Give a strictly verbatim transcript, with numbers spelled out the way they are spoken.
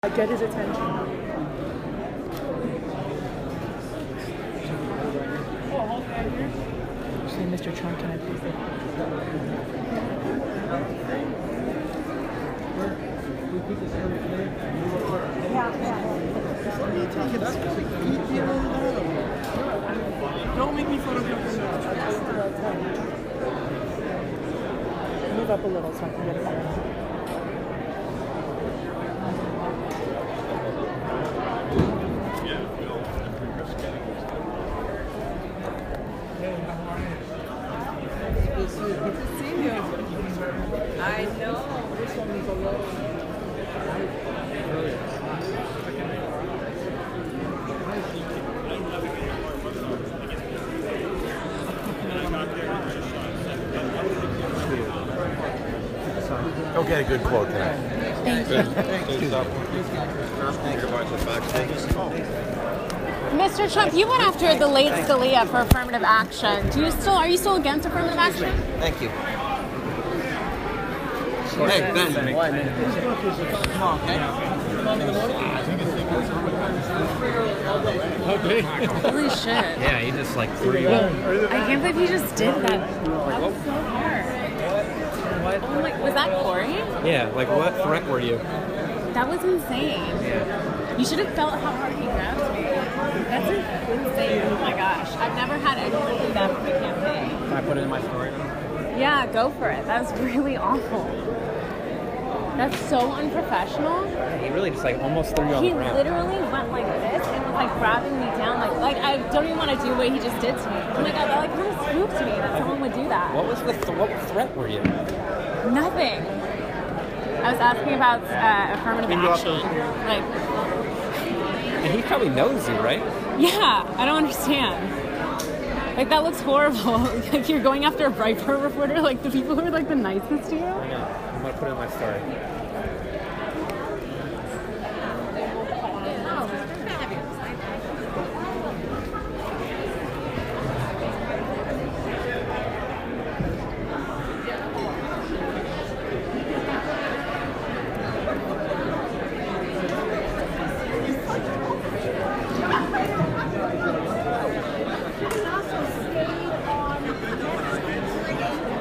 Get his attention. Say, Mister Trump, can I please say? Don't make me photograph. Move up a little so I can get it better. Good to see you. I know. This one is a little. Don't get a good quote there. Thank you. Mister Trump, you went after the late Scalia for affirmative action. Do you still are you still against affirmative action? Thank you. Hey, Ben. Come on, okay? Holy shit. Yeah, he just like threw you. I can't believe he just did that. That was so hard. What? Oh my, was that Corey? Yeah, like what threat were you? That was insane. Yeah. You should have felt how hard he grabbed me. That's insane. Oh my gosh. I've never had anyone do that for my campaign. Can I put it in my story? Yeah, go for it. That was really awful. That's so unprofessional. He really just like almost threw you on He the ground. literally went like this and was like grabbing me down. Like, like I don't even want to do what he just did to me. Oh my god, that like kind of spooked me that someone would do that. What was the th- what threat were you? Nothing. I was asking about uh, affirmative action. Like, And he probably knows you, right? yeah, I don't understand. Like, that looks horrible. Like, you're going after a Breitbart reporter, like the people who are like the nicest to you. I know. I'm gonna put it in my story.